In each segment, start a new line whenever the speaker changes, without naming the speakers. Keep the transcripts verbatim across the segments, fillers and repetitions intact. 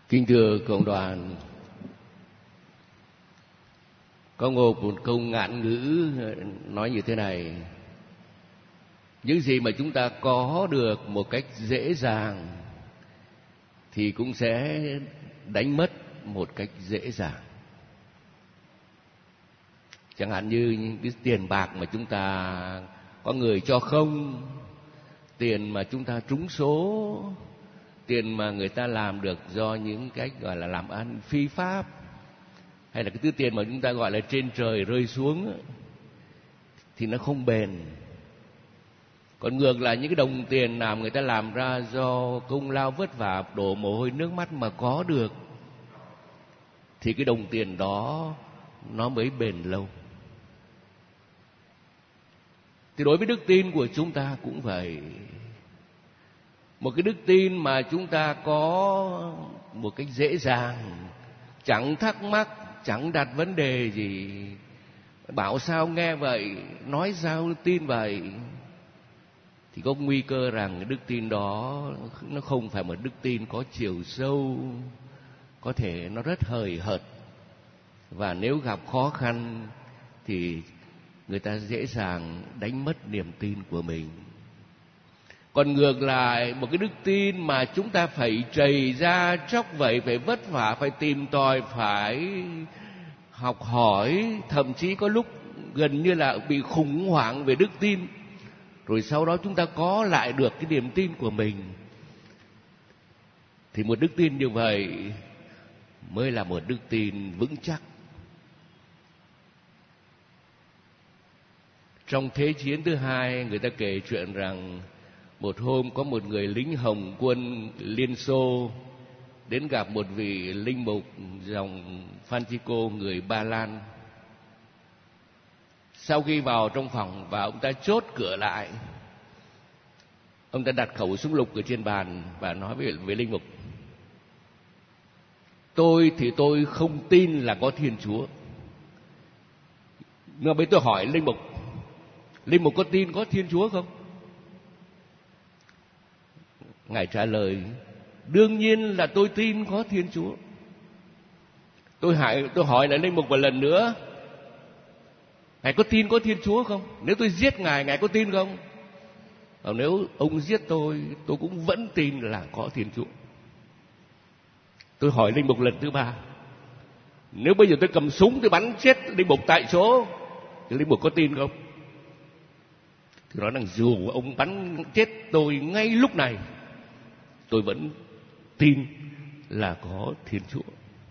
Kính thưa cộng đoàn, có một câu ngạn ngữ nói như thế này: những gì mà chúng ta có được một cách dễ dàng thì cũng sẽ đánh mất một cách dễ dàng. Chẳng hạn như những cái tiền bạc mà chúng ta có người cho không, tiền mà chúng ta trúng số, tiền mà người ta làm được do những cách gọi là làm ăn phi pháp, hay là cái thứ tiền mà chúng ta gọi là trên trời rơi xuống, thì nó không bền. Còn ngược lại, những cái đồng tiền nào người ta làm ra do công lao vất vả, đổ mồ hôi nước mắt mà có được, thì cái đồng tiền đó nó mới bền lâu. Thì đối với đức tin của chúng ta cũng vậy. Một cái đức tin mà chúng ta có một cách dễ dàng, chẳng thắc mắc, chẳng đặt vấn đề gì, bảo sao nghe vậy, nói sao tin vậy, thì có nguy cơ rằng đức tin đó nó không phải một đức tin có chiều sâu, có thể nó rất hời hợt, và nếu gặp khó khăn thì người ta dễ dàng đánh mất niềm tin của mình. Còn ngược lại, một cái đức tin mà chúng ta phải trầy ra tróc vẩy, phải vất vả, phải tìm tòi, phải học hỏi, thậm chí có lúc gần như là bị khủng hoảng về đức tin, rồi sau đó chúng ta có lại được cái niềm tin của mình, thì một đức tin như vậy mới là một đức tin vững chắc. Trong Thế chiến thứ hai, người ta kể chuyện rằng một hôm có một người lính Hồng quân Liên Xô đến gặp một vị linh mục dòng Francisco người Ba Lan. Sau khi vào trong phòng và ông ta chốt cửa lại, ông ta đặt khẩu súng lục ở trên bàn và nói với, với linh mục: tôi thì tôi không tin là có Thiên Chúa. Nhưng bây tôi hỏi linh mục, linh mục có tin có Thiên Chúa không? Ngài trả lời: đương nhiên là tôi tin có Thiên Chúa. Tôi hỏi, tôi hỏi lại linh mục một lần nữa: Ngài có tin có Thiên Chúa không? Nếu tôi giết Ngài, Ngài có tin không? Và nếu ông giết tôi, tôi cũng vẫn tin là có Thiên Chúa. Tôi hỏi linh mục lần thứ ba: nếu bây giờ tôi cầm súng tôi bắn chết linh mục tại chỗ, thì linh mục có tin không? Thì nói rằng dù ông bắn chết tôi ngay lúc này, tôi vẫn tin là có Thiên Chúa.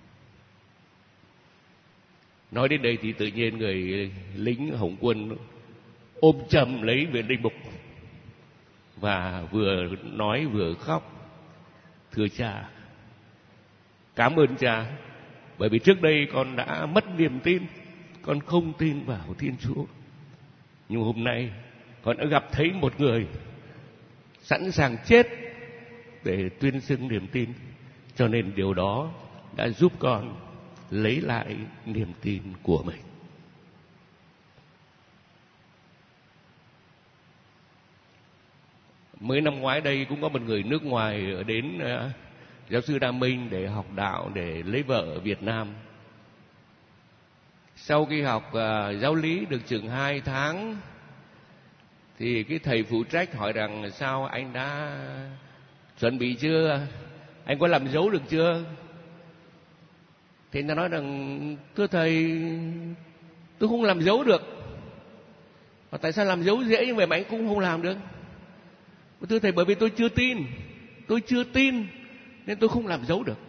Nói đến đây thì tự nhiên người lính Hồng quân ôm chầm lấy về linh mục và vừa nói vừa khóc: thưa cha, cảm ơn cha, bởi vì trước đây con đã mất niềm tin, con không tin vào Thiên Chúa. Nhưng hôm nay con đã gặp thấy một người sẵn sàng chết để tuyên xưng niềm tin, cho nên điều đó đã giúp con lấy lại niềm tin của mình. Mới năm ngoái đây cũng có một người nước ngoài đến uh, giáo sư Đa Minh để học đạo, để lấy vợ ở Việt Nam. Sau khi học uh, giáo lý được chừng hai tháng, thì cái thầy phụ trách hỏi rằng: sao anh đã chuẩn bị chưa? Anh có làm dấu được chưa? Thì người ta nói rằng: thưa thầy, tôi không làm dấu được. Và tại sao làm dấu dễ như vậy mà anh cũng không làm được? Thưa thầy, bởi vì tôi chưa tin. Tôi chưa tin nên tôi không làm dấu được.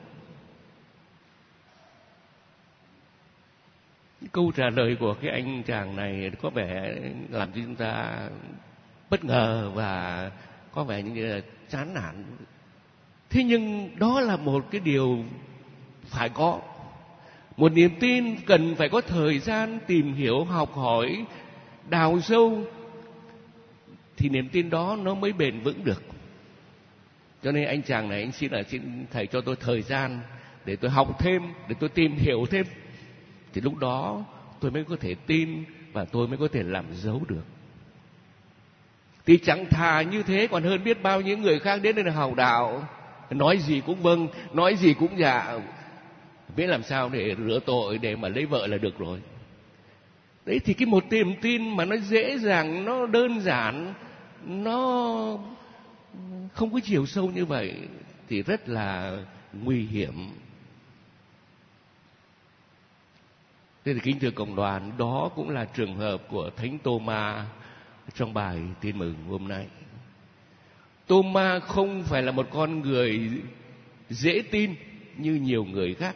Câu trả lời của cái anh chàng này có vẻ làm cho chúng ta bất ngờ và có vẻ như là chán nản. Thế nhưng đó là một cái điều phải có. Một niềm tin cần phải có thời gian tìm hiểu, học hỏi, đào sâu, thì niềm tin đó nó mới bền vững được. Cho nên anh chàng này, anh xin là xin thầy cho tôi thời gian để tôi học thêm, để tôi tìm hiểu thêm, thì lúc đó tôi mới có thể tin và tôi mới có thể làm dấu được. Thì chẳng thà như thế còn hơn biết bao nhiêu người khác đến đây là học đạo nói gì cũng vâng, nói gì cũng dạ, biết làm sao để rửa tội, để mà lấy vợ là được rồi. Đấy thì cái một niềm tin mà nó dễ dàng, nó đơn giản, nó không có chiều sâu như vậy thì rất là nguy hiểm. Thế thì kính thưa cộng đoàn, đó cũng là trường hợp của Thánh Tô-ma trong bài tin mừng hôm nay. Tô-ma không phải là một con người dễ tin như nhiều người khác.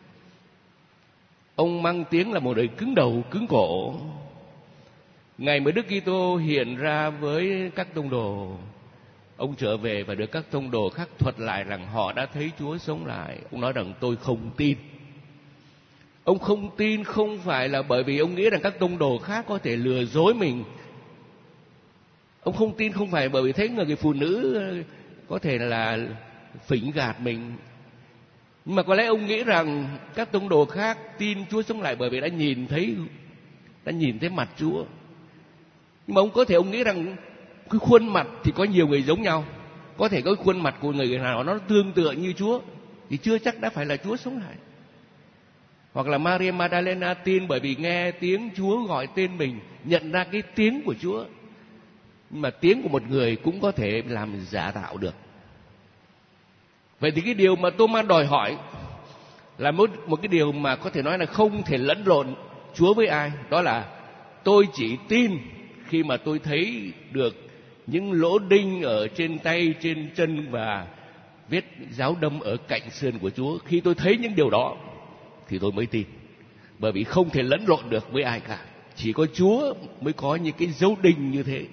Ông mang tiếng là một người cứng đầu cứng cổ. Ngày mà Đức Kitô hiện ra với các tông đồ, ông trở về và được các tông đồ khác thuật lại rằng họ đã thấy Chúa sống lại. Ông nói rằng tôi không tin. Ông không tin không phải là bởi vì ông nghĩ rằng các tông đồ khác có thể lừa dối mình. Ông không tin không phải bởi vì thấy người phụ nữ có thể là phỉnh gạt mình. Nhưng mà có lẽ ông nghĩ rằng các tông đồ khác tin Chúa sống lại bởi vì đã nhìn thấy đã nhìn thấy mặt Chúa. Nhưng mà ông có thể ông nghĩ rằng cái khuôn mặt thì có nhiều người giống nhau, có thể có khuôn mặt của người nào nó tương tự như Chúa thì chưa chắc đã phải là Chúa sống lại. Hoặc là Maria Magdalena tin bởi vì nghe tiếng Chúa gọi tên mình, nhận ra cái tiếng của Chúa. Nhưng mà tiếng của một người cũng có thể làm giả tạo được. Vậy thì cái điều mà Tô-ma đòi hỏi là một, một cái điều mà có thể nói là không thể lẫn lộn Chúa với ai. Đó là tôi chỉ tin khi mà tôi thấy được những lỗ đinh ở trên tay, trên chân và vết giáo đâm ở cạnh sườn của Chúa. Khi tôi thấy những điều đó thì tôi mới tin. Bởi vì không thể lẫn lộn được với ai cả. Chỉ có Chúa mới có những cái dấu đinh như thế.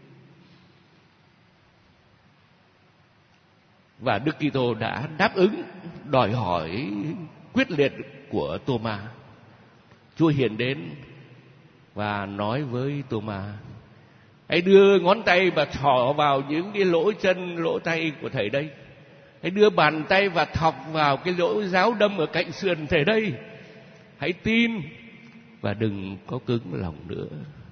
Và Đức Kitô đã đáp ứng đòi hỏi quyết liệt của Tô-ma. Chúa hiện đến và nói với Tô-ma: hãy đưa ngón tay và thò vào những cái lỗ chân, lỗ tay của thầy đây. Hãy đưa bàn tay và thọc vào cái lỗ giáo đâm ở cạnh sườn thầy đây. Hãy tin và đừng có cứng lòng nữa.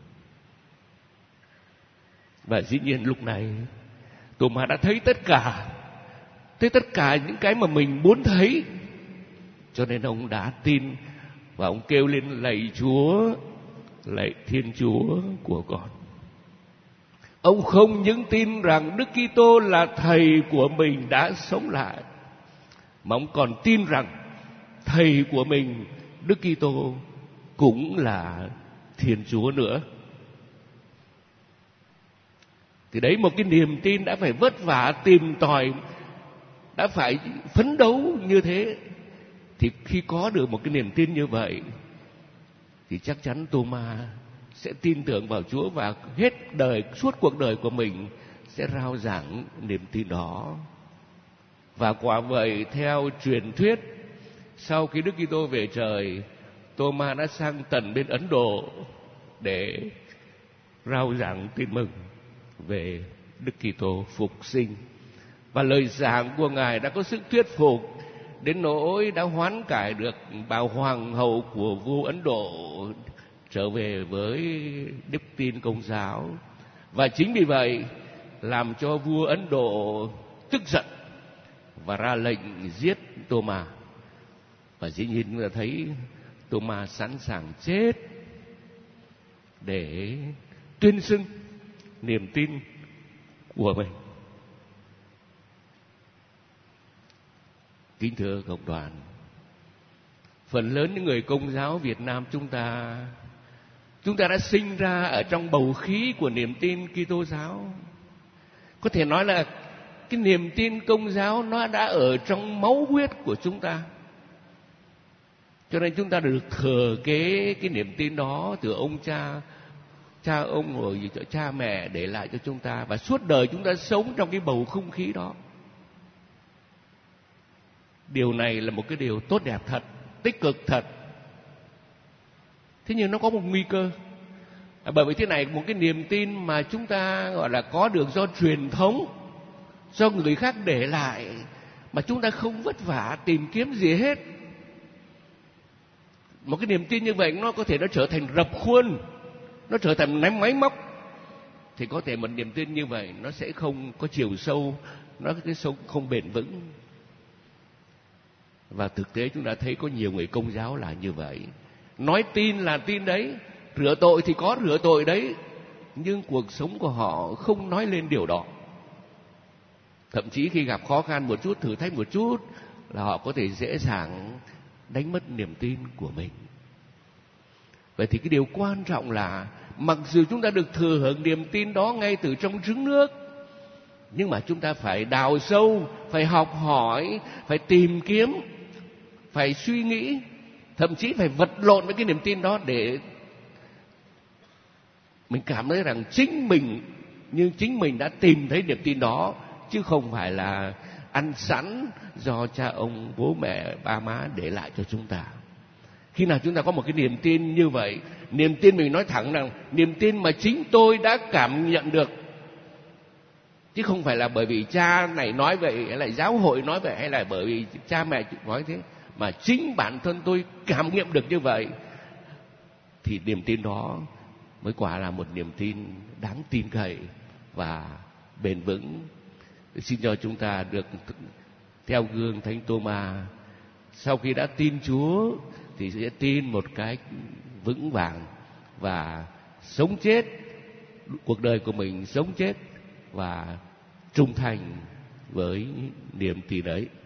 Và dĩ nhiên lúc này Tô-ma đã thấy tất cả, thấy tất cả những cái mà mình muốn thấy. Cho nên ông đã tin và ông kêu lên: lạy Chúa, lạy Thiên Chúa của con. Ông không những tin rằng Đức Kitô là thầy của mình đã sống lại, mà ông còn tin rằng thầy của mình, Đức Kitô, cũng là Thiên Chúa nữa. Thì đấy, một cái niềm tin đã phải vất vả tìm tòi, đã phải phấn đấu như thế. Thì khi có được một cái niềm tin như vậy thì chắc chắn Tô-ma sẽ tin tưởng vào Chúa và hết đời, suốt cuộc đời của mình sẽ rao giảng niềm tin đó. Và quả vậy, theo truyền thuyết, sau khi Đức Kitô về trời, Tô-ma đã sang tận bên Ấn Độ để rao giảng tin mừng về Đức Kitô phục sinh. Và lời giảng của Ngài đã có sức thuyết phục đến nỗi đã hoán cải được bà hoàng hậu của vua Ấn Độ trở về với đức tin Công giáo. Và chính vì vậy làm cho vua Ấn Độ tức giận và ra lệnh giết Tô-ma. Và dĩ nhiên là thấy Tô-ma sẵn sàng chết để tuyên xưng niềm tin của mình. Kính thưa cộng đoàn, phần lớn những người Công giáo Việt Nam chúng ta, chúng ta đã sinh ra ở trong bầu khí của niềm tin Kitô giáo. Có thể nói là cái niềm tin Công giáo nó đã ở trong máu huyết của chúng ta. Cho nên chúng ta được thừa kế cái niềm tin đó từ ông cha, cha ông rồi cha mẹ để lại cho chúng ta. Và suốt đời chúng ta sống trong cái bầu không khí đó. Điều này là một cái điều tốt đẹp thật, tích cực thật. Thế nhưng nó có một nguy cơ. À, bởi vì thế này, một cái niềm tin mà chúng ta gọi là có được do truyền thống, do người khác để lại, mà chúng ta không vất vả tìm kiếm gì hết. Một cái niềm tin như vậy nó có thể nó trở thành rập khuôn, nó trở thành máy máy móc. Thì có thể một niềm tin như vậy nó sẽ không có chiều sâu, nó cái sống không bền vững. Và thực tế chúng ta thấy có nhiều người Công giáo là như vậy. Nói tin là tin đấy, rửa tội thì có rửa tội đấy, nhưng cuộc sống của họ không nói lên điều đó. Thậm chí khi gặp khó khăn một chút, thử thách một chút, là họ có thể dễ dàng đánh mất niềm tin của mình. Vậy thì cái điều quan trọng là mặc dù chúng ta được thừa hưởng niềm tin đó ngay từ trong trứng nước, nhưng mà chúng ta phải đào sâu, phải học hỏi, phải tìm kiếm, phải suy nghĩ, thậm chí phải vật lộn với cái niềm tin đó để mình cảm thấy rằng chính mình, nhưng chính mình đã tìm thấy niềm tin đó, chứ không phải là ăn sẵn do cha ông, bố mẹ, ba má để lại cho chúng ta. Khi nào chúng ta có một cái niềm tin như vậy, niềm tin mình nói thẳng rằng niềm tin mà chính tôi đã cảm nhận được, chứ không phải là bởi vì cha này nói vậy, hay là giáo hội nói vậy, hay là bởi vì cha mẹ nói thế, mà chính bản thân tôi cảm nghiệm được như vậy, thì niềm tin đó mới quả là một niềm tin đáng tin cậy và bền vững. Xin cho chúng ta được theo gương Thánh Tô-ma, sau khi đã tin Chúa thì sẽ tin một cách vững vàng và sống chết, cuộc đời của mình sống chết và trung thành với niềm tin ấy.